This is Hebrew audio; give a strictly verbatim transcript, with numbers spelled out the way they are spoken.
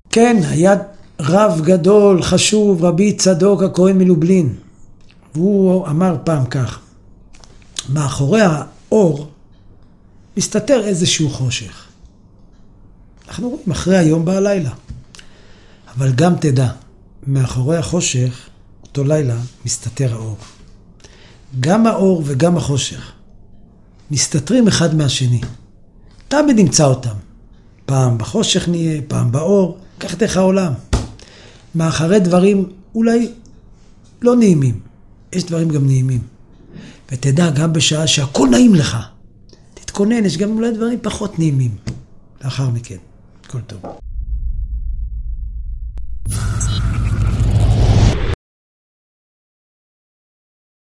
כן, היה רב גדול, חשוב, רבי צדוק הכהן מלובלין. והוא אמר פעם כך, מאחורי האור מסתתר איזשהו חושך. אנחנו רואים אחרי היום בא הלילה. אבל גם תדע, מאחורי החושך, אותו לילה, מסתתר האור. גם האור וגם החושך מסתתרים אחד מהשני. תמיד נמצא אותם. פעם בחושך נהיה, פעם באור, כך דרך העולם. מאחרי דברים אולי לא נעימים. יש דברים גם נעימים. ותדע, גם בשעה שהכל נעים לך, תתכונן, יש גם אולי דברים פחות נעימים. לאחר מכן, כל טוב.